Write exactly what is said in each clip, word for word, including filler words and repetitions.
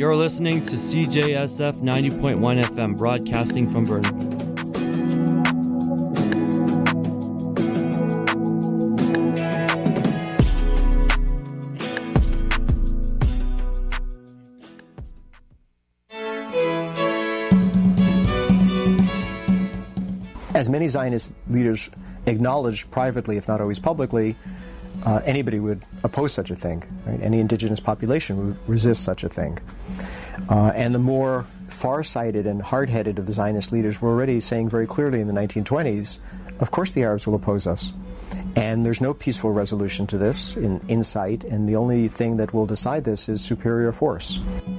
You're listening to C J S F ninety point one F M, broadcasting from Vernon. As many Zionist leaders acknowledged privately, if not always publicly, uh, anybody would oppose such a thing. Right? Any indigenous population would resist such a thing. Uh, and the more far-sighted and hard-headed of the Zionist leaders were already saying very clearly in the nineteen twenties, of course the Arabs will oppose us. And there's no peaceful resolution to this in, in sight, and the only thing that will decide this is superior force.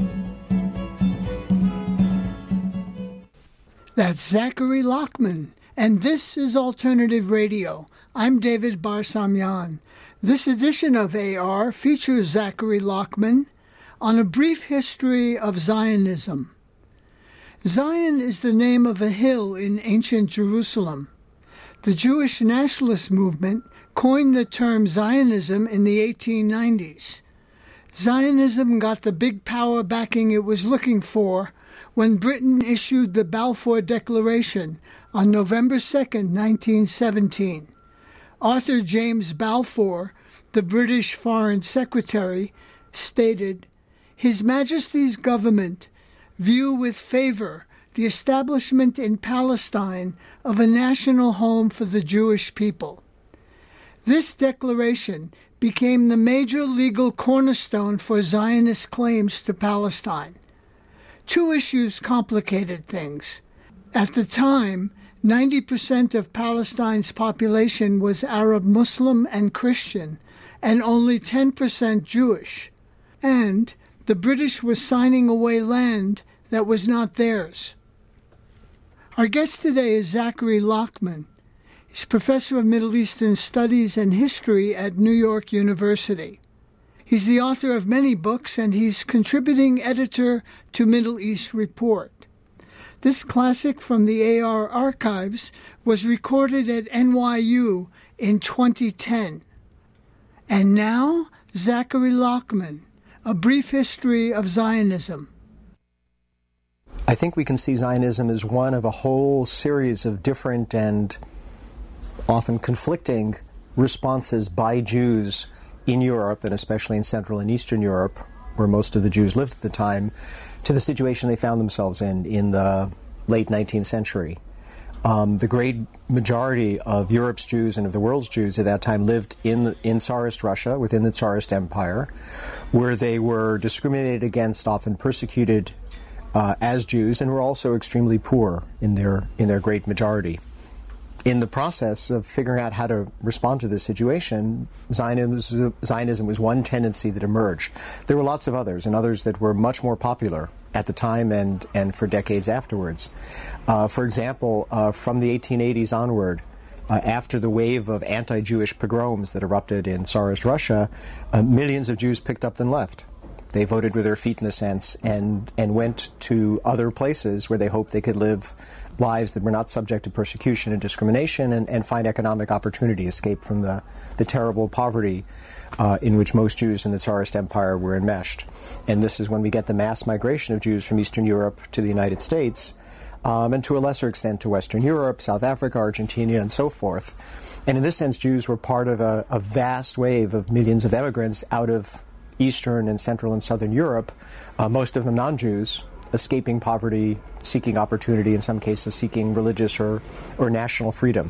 That's Zachary Lockman. And this is Alternative Radio. I'm David Bar-Samyan. This edition of A R features Zachary Lockman on a brief history of Zionism. Zion is the name of a hill in ancient Jerusalem. The Jewish nationalist movement coined the term Zionism in the eighteen nineties. Zionism got the big power backing it was looking for when Britain issued the Balfour Declaration on November second, nineteen seventeen. Arthur James Balfour, the British Foreign Secretary, stated, "His Majesty's government view with favor the establishment in Palestine of a national home for the Jewish people." This declaration became the major legal cornerstone for Zionist claims to Palestine. Two issues complicated things. At the time, ninety percent of Palestine's population was Arab Muslim and Christian, and only ten percent Jewish. And the British were signing away land that was not theirs. Our guest today is Zachary Lockman. He's professor of Middle Eastern Studies and History at New York University. He's the author of many books, and he's contributing editor to Middle East Report. This classic from the A R archives was recorded at N Y U in twenty ten. And now, Zachary Lockman, A Brief History of Zionism. I think we can see Zionism as one of a whole series of different and often conflicting responses by Jews in Europe, and especially in Central and Eastern Europe, where most of the Jews lived at the time, to the situation they found themselves in in the late nineteenth century. Um, the great majority of Europe's Jews and of the world's Jews at that time lived in the, in Tsarist Russia, within the Tsarist Empire, where they were discriminated against, often persecuted uh, as Jews, and were also extremely poor in their in their great majority. In the process of figuring out how to respond to this situation, Zionism, Zionism was one tendency that emerged. There were lots of others, and others that were much more popular at the time and, and for decades afterwards. Uh, for example, uh, from the eighteen eighties onward, uh, after the wave of anti-Jewish pogroms that erupted in Tsarist Russia, uh, millions of Jews picked up and left. They voted with their feet in a sense and, and went to other places where they hoped they could live lives that were not subject to persecution and discrimination and, and find economic opportunity, escape from the, the terrible poverty uh, in which most Jews in the Tsarist Empire were enmeshed. And this is when we get the mass migration of Jews from Eastern Europe to the United States, um, and to a lesser extent to Western Europe, South Africa, Argentina, and so forth. And in this sense, Jews were part of a, a vast wave of millions of immigrants out of Eastern and Central and Southern Europe, uh, most of them non-Jews, escaping poverty, seeking opportunity, in some cases seeking religious or, or national freedom.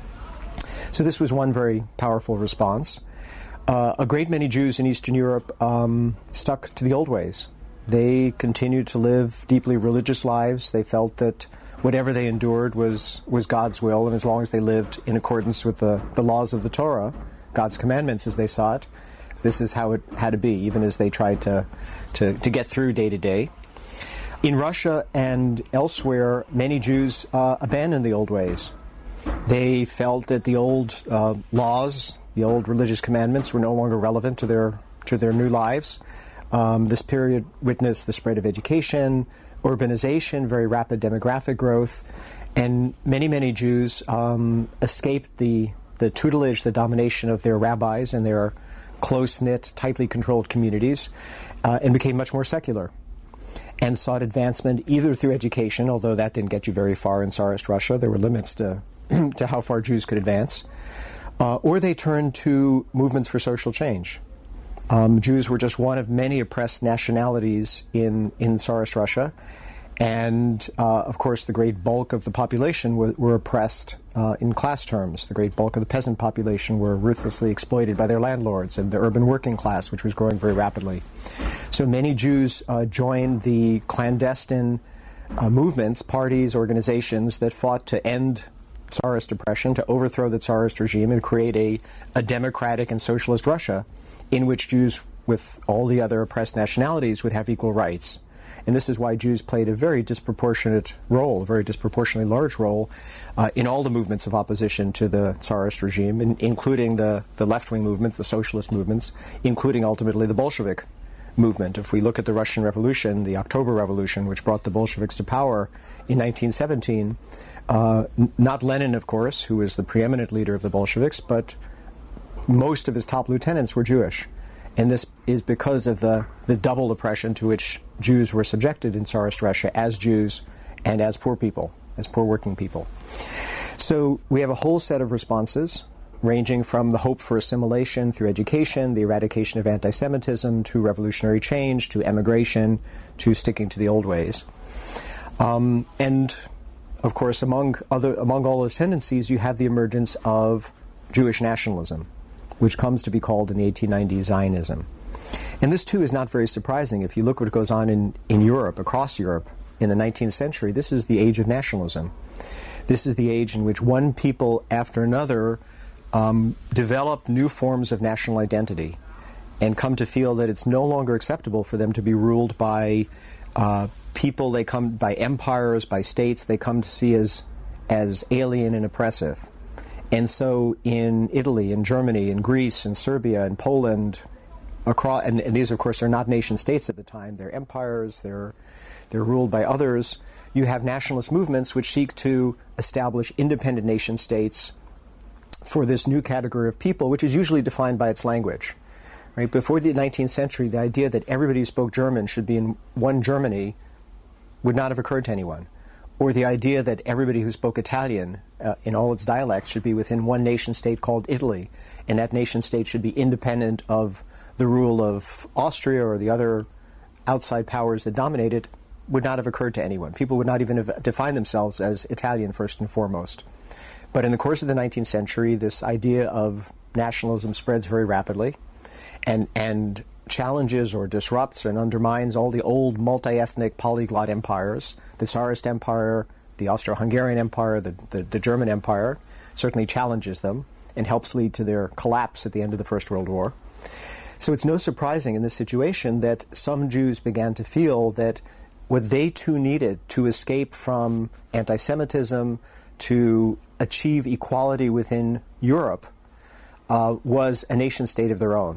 So this was one very powerful response. Uh, a great many Jews in Eastern Europe um, stuck to the old ways. They continued to live deeply religious lives. They felt that whatever they endured was, was God's will, and as long as they lived in accordance with the, the laws of the Torah, God's commandments as they saw it, this is how it had to be, even as they tried to, to, to get through day to day. In Russia and elsewhere, many Jews uh, abandoned the old ways. They felt that the old uh, laws, the old religious commandments, were no longer relevant to their to their new lives. Um, this period witnessed the spread of education, urbanization, very rapid demographic growth, and many, many Jews um, escaped the, the tutelage, the domination of their rabbis and their close-knit, tightly controlled communities, uh, and became much more secular. and sought advancement either through education, although that didn't get you very far in Tsarist Russia. There were limits to, to how far Jews could advance. Uh, or they turned to movements for social change. Um, Jews were just one of many oppressed nationalities in, in Tsarist Russia. And, uh, of course, the great bulk of the population were, were oppressed uh, in class terms. The great bulk of the peasant population were ruthlessly exploited by their landlords and the urban working class, which was growing very rapidly. So many Jews uh, joined the clandestine uh, movements, parties, organizations that fought to end Tsarist oppression, to overthrow the Tsarist regime and create a, a democratic and socialist Russia in which Jews, with all the other oppressed nationalities, would have equal rights. And this is why Jews played a very disproportionate role, a very disproportionately large role uh, in all the movements of opposition to the Tsarist regime, in, including the, the left-wing movements, the socialist movements, including ultimately the Bolshevik movement. If we look at the Russian Revolution, the October Revolution, which brought the Bolsheviks to power in nineteen seventeen, uh, n- not Lenin, of course, who was the preeminent leader of the Bolsheviks, but most of his top lieutenants were Jewish. And this is because of the, the double oppression to which Jews were subjected in Tsarist Russia as Jews and as poor people, as poor working people. So we have a whole set of responses, ranging from the hope for assimilation through education, the eradication of anti-Semitism, to revolutionary change, to emigration, to sticking to the old ways. Um, and, of course, among other among all those tendencies, you have the emergence of Jewish nationalism, which comes to be called in the eighteen nineties Zionism. And this, too, is not very surprising. If you look what goes on in, in Europe, across Europe, in the nineteenth century, this is the age of nationalism. This is the age in which one people after another um, develop new forms of national identity and come to feel that it's no longer acceptable for them to be ruled by uh, people they come, by empires, by states they come to see as, as alien and oppressive. And so in Italy, in Germany, in Greece, in Serbia, in Poland, across, and, and these, of course, are not nation states at the time. They're empires. They're, they're ruled by others. You have nationalist movements which seek to establish independent nation states for this new category of people, which is usually defined by its language. Right? Before the nineteenth century, the idea that everybody who spoke German should be in one Germany would not have occurred to anyone. Or the idea that everybody who spoke Italian uh, in all its dialects should be within one nation-state called Italy, and that nation-state should be independent of the rule of Austria or the other outside powers that dominate it, would not have occurred to anyone. People would not even have defined themselves as Italian first and foremost. But in the course of the nineteenth century, this idea of nationalism spreads very rapidly and and challenges or disrupts and undermines all the old multi-ethnic polyglot empires, the Tsarist Empire, the Austro-Hungarian Empire, the, the, the German Empire, certainly challenges them and helps lead to their collapse at the end of the First World War. So it's no surprising in this situation that some Jews began to feel that what they too needed to escape from anti-Semitism, to achieve equality within Europe, uh, was a nation-state of their own.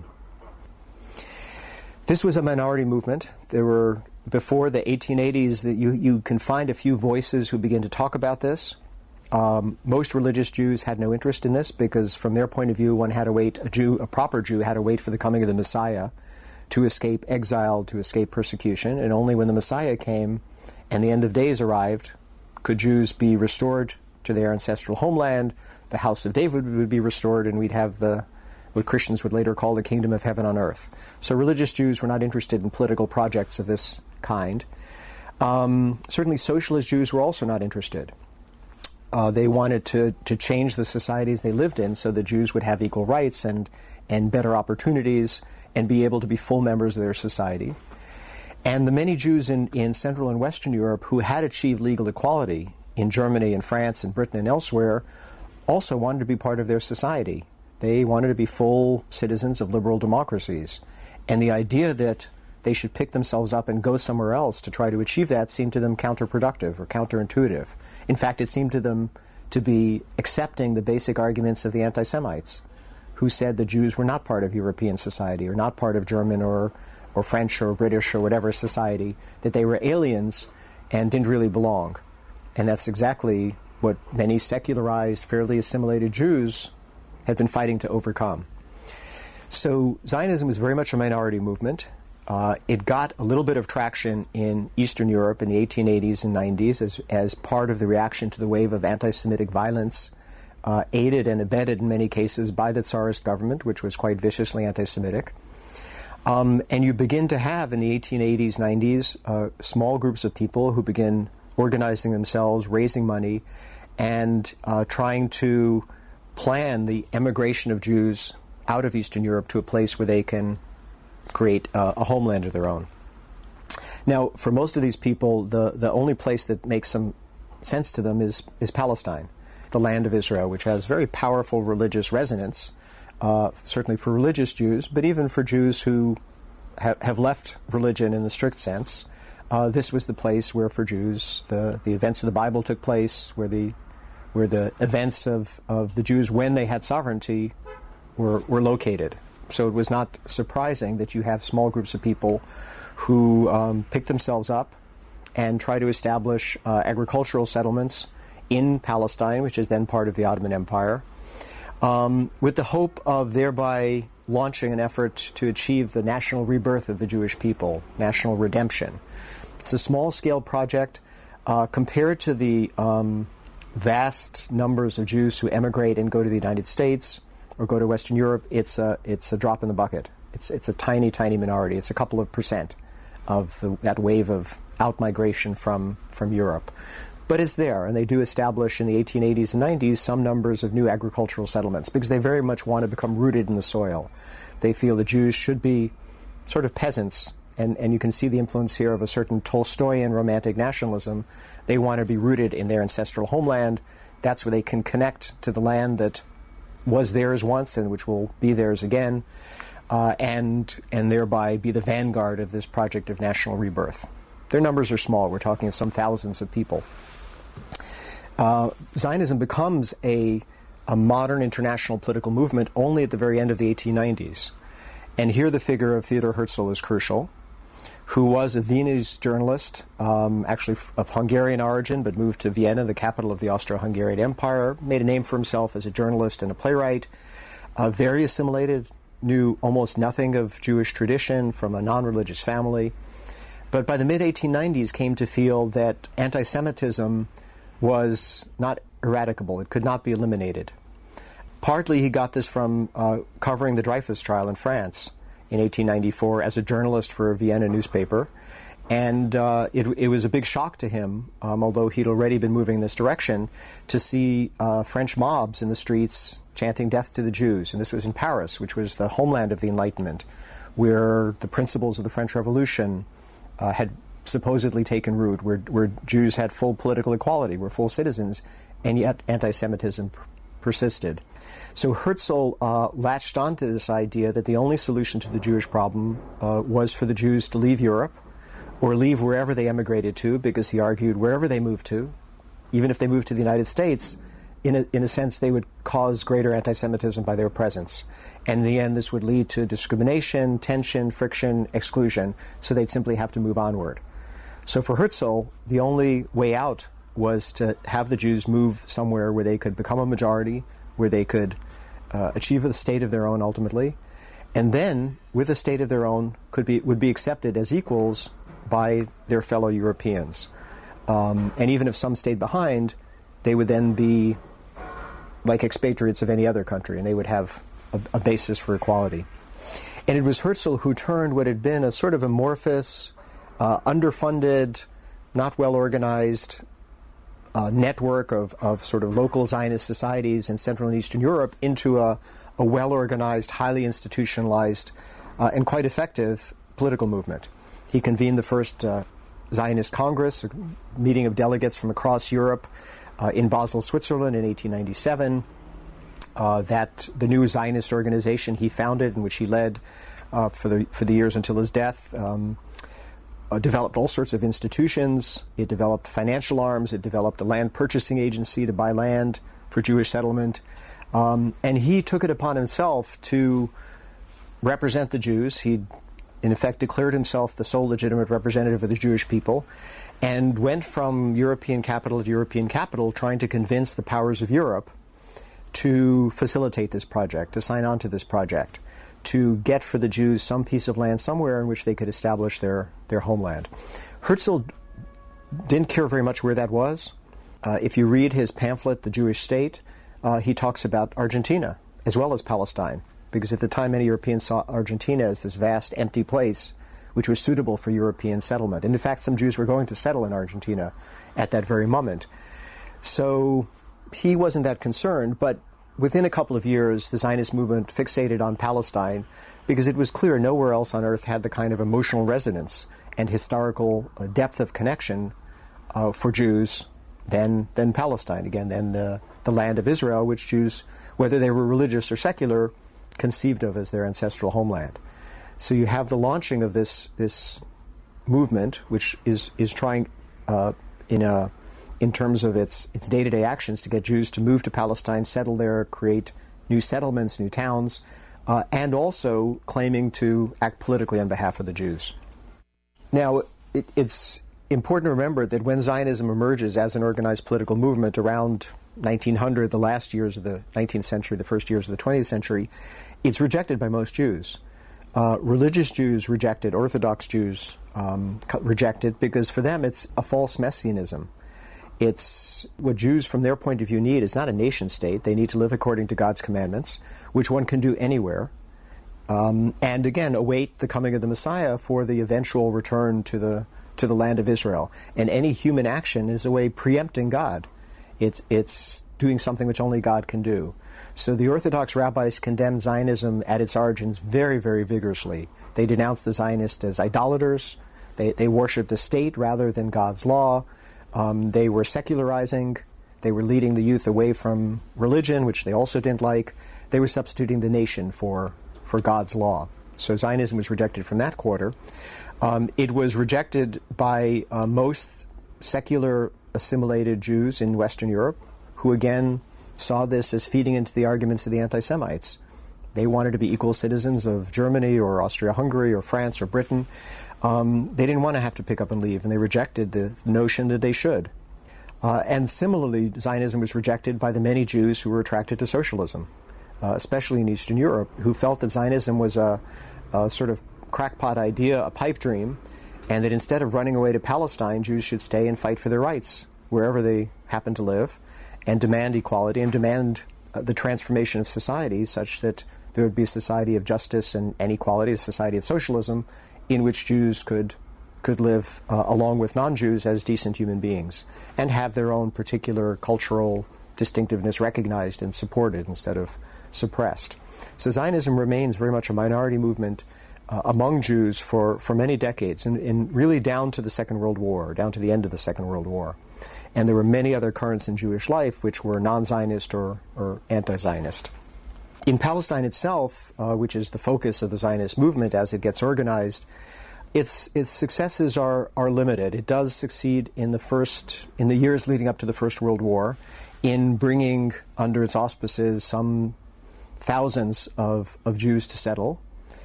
This was a minority movement. There were, before the eighteen eighties, that you, you can find a few voices who begin to talk about this. Um, most religious Jews had no interest in this because, from their point of view, one had to wait, a Jew, a proper Jew had to wait for the coming of the Messiah to escape exile, to escape persecution, and only when the Messiah came and the end of days arrived could Jews be restored to their ancestral homeland, the house of David would be restored, and we'd have the what Christians would later call the kingdom of heaven on earth. So religious Jews were not interested in political projects of this kind. Um, certainly socialist Jews were also not interested. Uh, they wanted to, to change the societies they lived in so that Jews would have equal rights and, and better opportunities and be able to be full members of their society. And the many Jews in, in Central and Western Europe who had achieved legal equality in Germany and France and Britain and elsewhere also wanted to be part of their society. They wanted to be full citizens of liberal democracies. And the idea that they should pick themselves up and go somewhere else to try to achieve that seemed to them counterproductive or counterintuitive. In fact, it seemed to them to be accepting the basic arguments of the anti-Semites, who said the Jews were not part of European society or not part of German or, or French or British or whatever society, that they were aliens and didn't really belong. And that's exactly what many secularized, fairly assimilated Jews had been fighting to overcome. So Zionism was very much a minority movement. Uh, it got a little bit of traction in Eastern Europe in the eighteen eighties and nineties as, as part of the reaction to the wave of anti-Semitic violence, uh, aided and abetted in many cases by the Tsarist government, which was quite viciously anti-Semitic. Um, and you begin to have in the eighteen eighties, nineties, uh, small groups of people who begin organizing themselves, raising money, and uh, trying to plan the emigration of Jews out of Eastern Europe to a place where they can create uh, a homeland of their own. Now, for most of these people, the, the only place that makes some sense to them is, is Palestine, the land of Israel, which has very powerful religious resonance, uh, certainly for religious Jews, but even for Jews who ha- have left religion in the strict sense. Uh, this was the place where, for Jews, the, the events of the Bible took place, where the where the events of, of the Jews when they had sovereignty were, were located. So it was not surprising that you have small groups of people who um, pick themselves up and try to establish uh, agricultural settlements in Palestine, which is then part of the Ottoman Empire, um, with the hope of thereby launching an effort to achieve the national rebirth of the Jewish people, national redemption. It's a small-scale project uh, compared to the um, vast numbers of Jews who emigrate and go to the United States or go to Western Europe. It's a, it's a drop in the bucket. It's, it's a tiny, tiny minority. It's a couple of percent of the, that wave of out-migration from, from Europe. But it's there, and they do establish in the eighteen eighties and nineties some numbers of new agricultural settlements because they very much want to become rooted in the soil. They feel the Jews should be sort of peasants, and, and you can see the influence here of a certain Tolstoyan romantic nationalism. They want to be rooted in their ancestral homeland. That's where they can connect to the land that was theirs once and which will be theirs again, uh, and and thereby be the vanguard of this project of national rebirth. Their numbers are small. We're talking of some thousands of people. Uh, Zionism becomes a, a modern international political movement only at the very end of the eighteen nineties. And here the figure of Theodor Herzl is crucial, who was a Viennese journalist, um, actually of Hungarian origin, but moved to Vienna, the capital of the Austro-Hungarian Empire, made a name for himself as a journalist and a playwright, uh, very assimilated, knew almost nothing of Jewish tradition, from a non-religious family, but by the mid eighteen nineties came to feel that anti-Semitism was not eradicable. It could not be eliminated. Partly he got this from uh, covering the Dreyfus trial in France in eighteen ninety-four as a journalist for a Vienna newspaper. And uh, it, it was a big shock to him, um, although he'd already been moving in this direction, to see uh, French mobs in the streets chanting death to the Jews. And this was in Paris, which was the homeland of the Enlightenment, where the principles of the French Revolution uh, had supposedly taken root, where, where Jews had full political equality, were full citizens, and yet anti-Semitism pr- persisted. So Herzl uh, latched onto this idea that the only solution to the Jewish problem uh, was for the Jews to leave Europe, or leave wherever they emigrated to, because he argued wherever they moved to, even if they moved to the United States, in a, in a sense they would cause greater anti-Semitism by their presence. And in the end this would lead to discrimination, tension, friction, exclusion, so they'd simply have to move onward. So for Herzl, the only way out was to have the Jews move somewhere where they could become a majority, where they could uh, achieve a state of their own ultimately, and then, with a state of their own, could be would be accepted as equals by their fellow Europeans. Um, and even if some stayed behind, they would then be like expatriates of any other country, and they would have a, a basis for equality. And it was Herzl who turned what had been a sort of amorphous, uh, underfunded, not well-organized uh, network of, of sort of local Zionist societies in Central and Eastern Europe into a, a well-organized, highly institutionalized, uh, and quite effective political movement. He convened the first uh, Zionist Congress, a meeting of delegates from across Europe, uh, in Basel, Switzerland in eighteen ninety-seven. Uh, that the new Zionist organization he founded, in which he led uh, for the for the years until his death, um, uh, developed all sorts of institutions. It developed financial arms. It developed a land purchasing agency to buy land for Jewish settlement. Um, and he took it upon himself to represent the Jews. He, in effect, declared himself the sole legitimate representative of the Jewish people, and went from European capital to European capital trying to convince the powers of Europe to facilitate this project, to sign on to this project, to get for the Jews some piece of land somewhere in which they could establish their, their homeland. Herzl didn't care very much where that was. Uh, if you read his pamphlet, The Jewish State, uh, he talks about Argentina as well as Palestine, because at the time many Europeans saw Argentina as this vast empty place which was suitable for European settlement. And in fact, some Jews were going to settle in Argentina at that very moment. So he wasn't that concerned, but within a couple of years, the Zionist movement fixated on Palestine because it was clear nowhere else on earth had the kind of emotional resonance and historical uh, depth of connection uh, for Jews than, than Palestine, again, than the, the land of Israel, which Jews, whether they were religious or secular, conceived of as their ancestral homeland. So you have the launching of this this movement, which is is trying, uh, in a in terms of its its day-to-day actions, to get Jews to move to Palestine, settle there, create new settlements, new towns, uh, and also claiming to act politically on behalf of the Jews. Now, it, it's important to remember that when Zionism emerges as an organized political movement around nineteen hundred, the last years of the nineteenth century, the first years of the twentieth century, it's rejected by most Jews. Uh, religious Jews reject it, Orthodox Jews um, reject it, because for them it's a false messianism. It's what Jews, from their point of view, need is not a nation state. They need to live according to God's commandments, which one can do anywhere, um, and again await the coming of the Messiah for the eventual return to the to the land of Israel. And any human action is a way preempting God. It's it's doing something which only God can do. So the Orthodox rabbis condemned Zionism at its origins very, very vigorously. They denounced the Zionists as idolaters. They, they worshipped the state rather than God's law. Um, they were secularizing. They were leading the youth away from religion, which they also didn't like. They were substituting the nation for, for God's law. So Zionism was rejected from that quarter. Um, it was rejected by uh, most secular assimilated Jews in Western Europe, who again saw this as feeding into the arguments of the anti-Semites. They wanted to be equal citizens of Germany or Austria-Hungary or France or Britain. Um, they didn't want to have to pick up and leave, and they rejected the notion that they should. Uh, and similarly, Zionism was rejected by the many Jews who were attracted to socialism, uh, especially in Eastern Europe, who felt that Zionism was a, a sort of crackpot idea, a pipe dream, and that instead of running away to Palestine, Jews should stay and fight for their rights wherever they happen to live, and demand equality and demand uh, the transformation of society such that there would be a society of justice and, and equality, a society of socialism, in which Jews could could live uh, along with non-Jews as decent human beings and have their own particular cultural distinctiveness recognized and supported instead of suppressed. So Zionism remains very much a minority movement uh, among Jews for, for many decades, and, and really down to the Second World War, down to the end of the Second World War. And there were many other currents in Jewish life which were non-Zionist or, or anti-Zionist. In Palestine itself, uh, which is the focus of the Zionist movement as it gets organized, its its successes are are limited. It does succeed in the first in the years leading up to the First World War in bringing under its auspices some thousands of, of Jews to settle,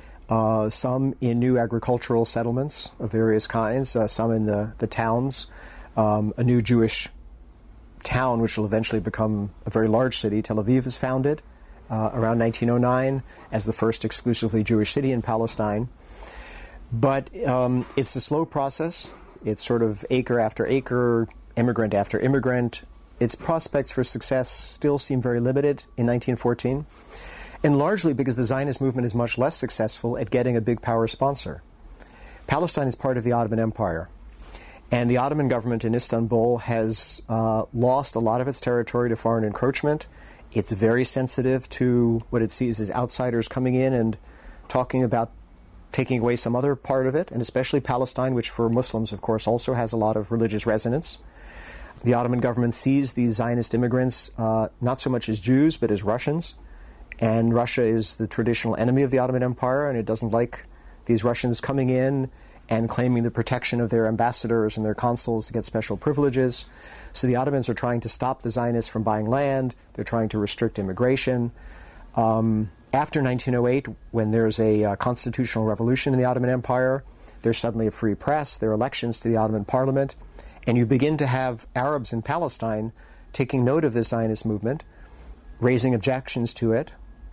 uh, some in new agricultural settlements of various kinds, uh, some in the, the towns. Um, a new Jewish town, which will eventually become a very large city, Tel Aviv, is founded uh, around nineteen oh nine as the first exclusively Jewish city in Palestine. But um, it's a slow process. It's sort of acre after acre, immigrant after immigrant. Its prospects for success still seem very limited in nineteen fourteen, and largely because the Zionist movement is much less successful at getting a big power sponsor. Palestine is part of the Ottoman Empire. And the Ottoman government in Istanbul has uh, lost a lot of its territory to foreign encroachment. It's very sensitive to what it sees as outsiders coming in and talking about taking away some other part of it, and especially Palestine, which for Muslims, of course, also has a lot of religious resonance. The Ottoman government sees these Zionist immigrants uh, not so much as Jews, but as Russians. And Russia is the traditional enemy of the Ottoman Empire, and it doesn't like these Russians coming in and claiming the protection of their ambassadors and their consuls to get special privileges. So the Ottomans are trying to stop the Zionists from buying land. They're trying to restrict immigration. Um, after nineteen oh eight, when there's a uh, constitutional revolution in the Ottoman Empire, there's suddenly a free press, there are elections to the Ottoman parliament, and you begin to have Arabs in Palestine taking note of this Zionist movement, raising objections to it,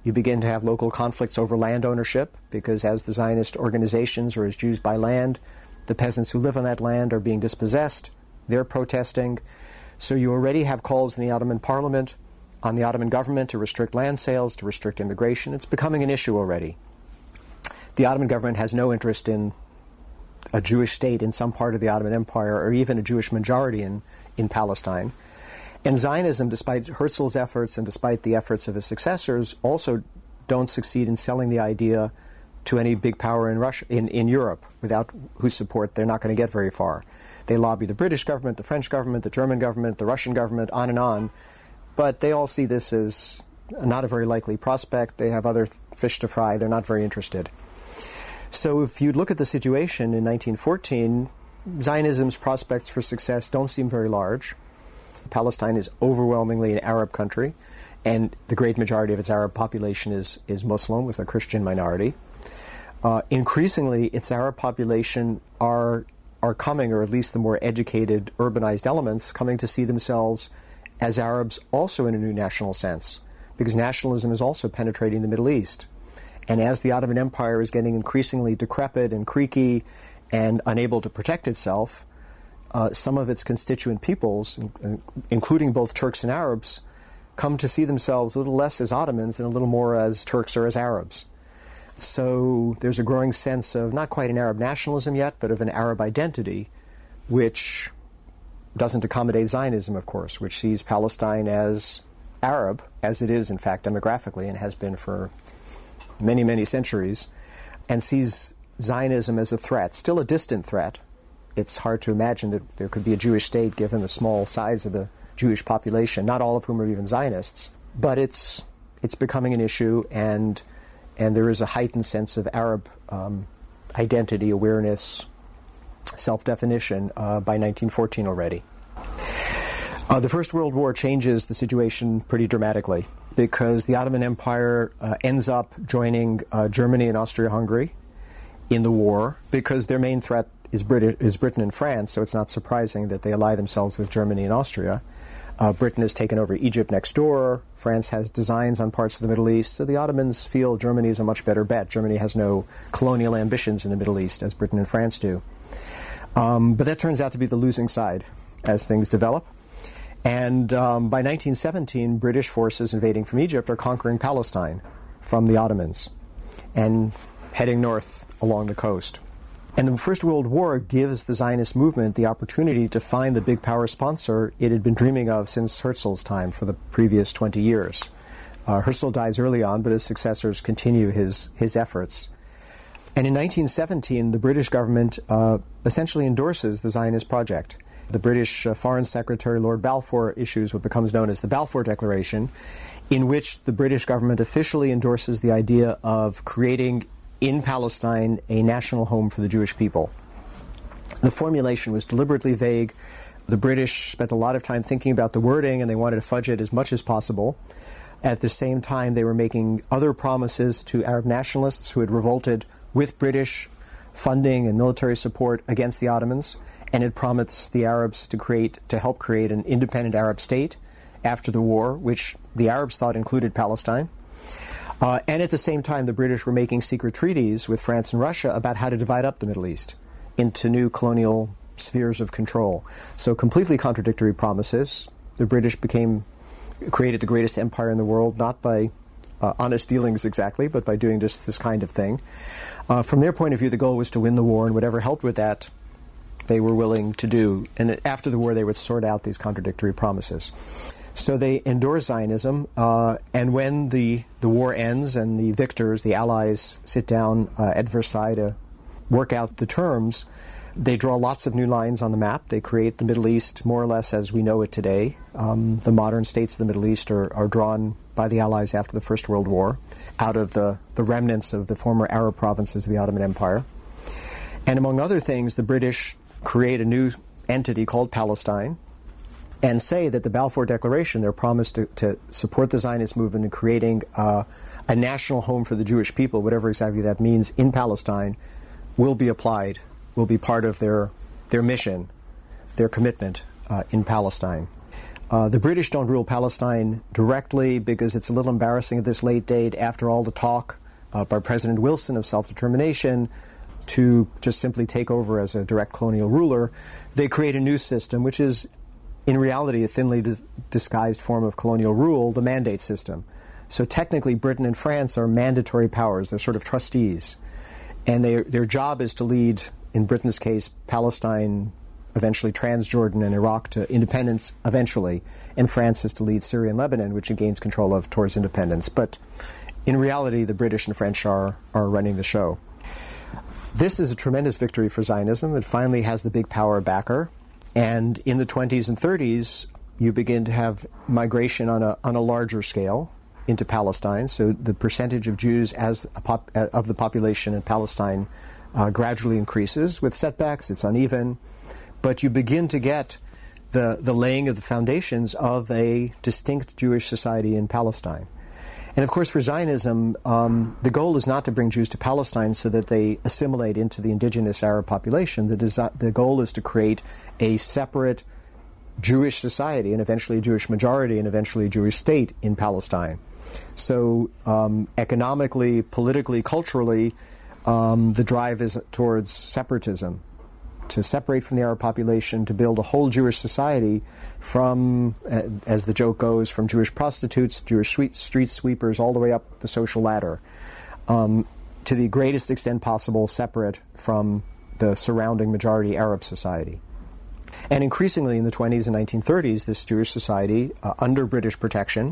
You begin to have local conflicts over land ownership, because as the Zionist organizations, or as Jews buy land, the peasants who live on that land are being dispossessed. They're protesting. So you already have calls in the Ottoman parliament on the Ottoman government to restrict land sales, to restrict immigration. It's becoming an issue already. The Ottoman government has no interest in a Jewish state in some part of the Ottoman Empire, or even a Jewish majority in, in Palestine. And Zionism, despite Herzl's efforts and despite the efforts of his successors, also don't succeed in selling the idea to any big power in Russia, in, in Europe, without whose support they're not going to get very far. They lobby the British government, the French government, the German government, the Russian government, on and on. But they all see this as not a very likely prospect. They have other fish to fry. They're not very interested. So if you look at the situation in nineteen fourteen, Zionism's prospects for success don't seem very large. Palestine is overwhelmingly an Arab country, and the great majority of its Arab population is, is Muslim, with a Christian minority. Uh, increasingly, its Arab population are are coming, or at least the more educated, urbanized elements, coming to see themselves as Arabs also in a new national sense, because nationalism is also penetrating the Middle East. And as the Ottoman Empire is getting increasingly decrepit and creaky and unable to protect itself, uh, some of its constituent peoples, in, including both Turks and Arabs, come to see themselves a little less as Ottomans and a little more as Turks or as Arabs. So there's a growing sense of not quite an Arab nationalism yet, but of an Arab identity, which doesn't accommodate Zionism, of course, which sees Palestine as Arab, as it is, in fact, demographically, and has been for many, many centuries, and sees Zionism as a threat, still a distant threat. It's hard to imagine that there could be a Jewish state given the small size of the Jewish population, not all of whom are even Zionists. But it's it's becoming an issue, and and there is a heightened sense of Arab um, identity, awareness, self-definition uh, by nineteen fourteen already. Uh, the First World War changes the situation pretty dramatically, because the Ottoman Empire uh, ends up joining uh, Germany and Austria-Hungary in the war, because their main threat is, Brit- is Britain and France, so it's not surprising that they ally themselves with Germany and Austria. Uh, Britain has taken over Egypt next door. France has designs on parts of the Middle East, so the Ottomans feel Germany is a much better bet. Germany has no colonial ambitions in the Middle East, as Britain and France do. Um, but that turns out to be the losing side as things develop. And um, by nineteen seventeen, British forces invading from Egypt are conquering Palestine from the Ottomans and heading north along the coast. And the First World War gives the Zionist movement the opportunity to find the big power sponsor it had been dreaming of since Herzl's time for the previous twenty years. Uh, Herzl dies early on, but his successors continue his, his efforts. And in nineteen seventeen, the British government uh, essentially endorses the Zionist project. The British uh, Foreign Secretary, Lord Balfour, issues what becomes known as the Balfour Declaration, in which the British government officially endorses the idea of creating in Palestine a national home for the Jewish people. The formulation was deliberately vague. The British spent a lot of time thinking about the wording, and they wanted to fudge it as much as possible. At the same time, they were making other promises to Arab nationalists who had revolted with British funding and military support against the Ottomans, and had promised the Arabs to create, to help create an independent Arab state after the war, which the Arabs thought included Palestine. Uh, and at the same time, the British were making secret treaties with France and Russia about how to divide up the Middle East into new colonial spheres of control. So completely contradictory promises. The British became, created the greatest empire in the world, not by uh, honest dealings exactly, but by doing just this kind of thing. Uh, from their point of view, the goal was to win the war, and whatever helped with that, they were willing to do. And after the war, they would sort out these contradictory promises. So they endorse Zionism, uh, and when the, the war ends and the victors, the Allies, sit down uh, at Versailles to work out the terms, they draw lots of new lines on the map. They create the Middle East more or less as we know it today. Um, the modern states of the Middle East are, are drawn by the Allies after the First World War out of the, the remnants of the former Arab provinces of the Ottoman Empire. And among other things, the British create a new entity called Palestine, and say that the Balfour Declaration, their promise to, to support the Zionist movement in creating uh, a national home for the Jewish people, whatever exactly that means, in Palestine, will be applied, will be part of their their mission, their commitment uh, in Palestine. Uh, the British don't rule Palestine directly because it's a little embarrassing at this late date, after all the talk uh, by President Wilson of self-determination, to just simply take over as a direct colonial ruler. They create a new system, which is in reality a thinly di- disguised form of colonial rule, the mandate system. So technically Britain and France are mandatory powers. They're sort of trustees. And they, their job is to lead, in Britain's case, Palestine, eventually Transjordan and Iraq to independence eventually, and France is to lead Syria and Lebanon, which it gains control of towards independence. But in reality, the British and French are, are running the show. This is a tremendous victory for Zionism. It finally has the big power backer. And in the twenties and thirties, you begin to have migration on a, on a larger scale into Palestine. So the percentage of Jews as a pop, uh, of the population in Palestine uh, gradually increases. With setbacks, it's uneven. But you begin to get the, the laying of the foundations of a distinct Jewish society in Palestine. And of course, for Zionism, um, the goal is not to bring Jews to Palestine so that they assimilate into the indigenous Arab population. The, desi- the goal is to create a separate Jewish society, and eventually a Jewish majority, and eventually a Jewish state in Palestine. So um, economically, politically, culturally, um, the drive is towards separatism, to separate from the Arab population, to build a whole Jewish society from, uh, as the joke goes, from Jewish prostitutes, Jewish street, street sweepers, all the way up the social ladder, um, to the greatest extent possible separate from the surrounding majority Arab society. And increasingly in the twenties and nineteen thirties, this Jewish society, uh, under British protection,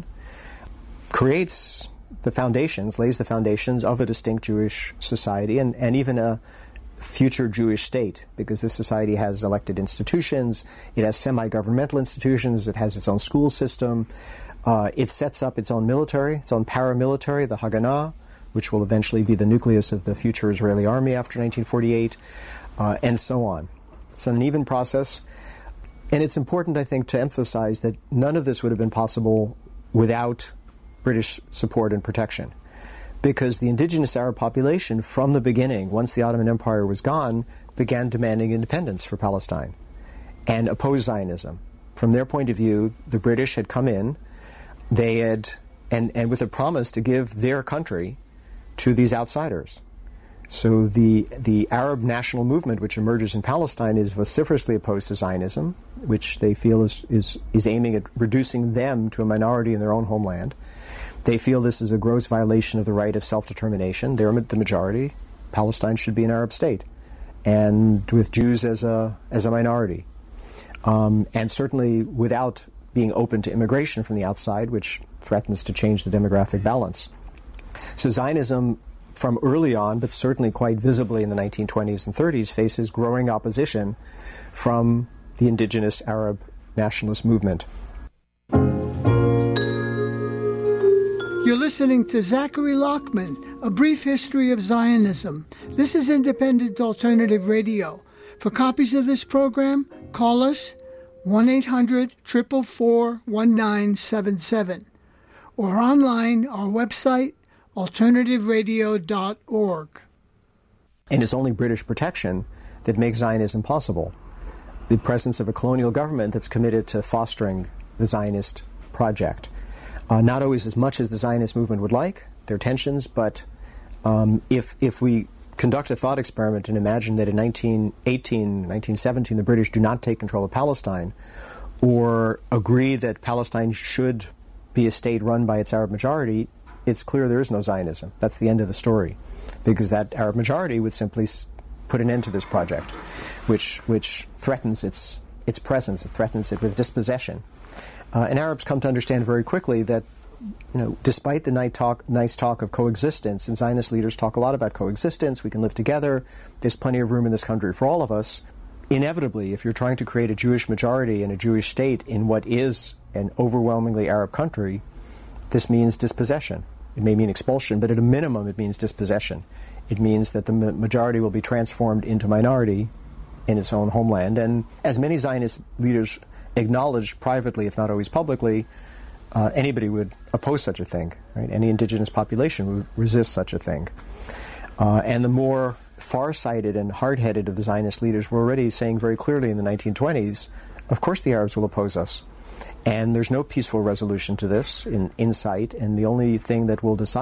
creates the foundations, lays the foundations of a distinct Jewish society, and, and even a future Jewish state, because this society has elected institutions, it has semi-governmental institutions, it has its own school system, uh, it sets up its own military, its own paramilitary, the Haganah, which will eventually be the nucleus of the future Israeli army after nineteen forty-eight, uh, and so on. It's an uneven process, and it's important, I think, to emphasize that none of this would have been possible without British support and protection. Because the indigenous Arab population, from the beginning, once the Ottoman Empire was gone, began demanding independence for Palestine and opposed Zionism. From their point of view, the British had come in, they had, and, and with a promise to give their country to these outsiders. So the the Arab national movement, which emerges in Palestine, is vociferously opposed to Zionism, which they feel is, is, is aiming at reducing them to a minority in their own homeland. They feel this is a gross violation of the right of self-determination. They're the majority. Palestine should be an Arab state, and with Jews as a as a minority, um, and certainly without being open to immigration from the outside, which threatens to change the demographic balance. So Zionism, from early on, but certainly quite visibly in the nineteen twenties and thirties, faces growing opposition from the indigenous Arab nationalist movement. You're listening to Zachary Lockman, A Brief History of Zionism. This is Independent Alternative Radio. For copies of this program, call us one eight hundred, four four four, one nine seven seven or online, our website, alternative radio dot org. And it's only British protection that makes Zionism possible. The presence of a colonial government that's committed to fostering the Zionist project. Uh, not always as much as the Zionist movement would like. There are tensions, but um, if if we conduct a thought experiment and imagine that in nineteen eighteen, nineteen seventeen, the British do not take control of Palestine, or agree that Palestine should be a state run by its Arab majority, it's clear there is no Zionism. That's the end of the story, because that Arab majority would simply put an end to this project, which which threatens its its presence. It threatens it with dispossession. Uh, and Arabs come to understand very quickly that, you know, despite the nice talk, nice talk of coexistence, and Zionist leaders talk a lot about coexistence, we can live together, there's plenty of room in this country for all of us, inevitably, if you're trying to create a Jewish majority and a Jewish state in what is an overwhelmingly Arab country, this means dispossession. It may mean expulsion, but at a minimum it means dispossession. It means that the majority will be transformed into minority in its own homeland. And as many Zionist leaders acknowledge privately, if not always publicly, uh, anybody would oppose such a thing. Right? Any indigenous population would resist such a thing. Uh, and the more far-sighted and hard-headed of the Zionist leaders were already saying very clearly in the nineteen twenties, of course the Arabs will oppose us. And there's no peaceful resolution to this in, in sight, and the only thing that will decide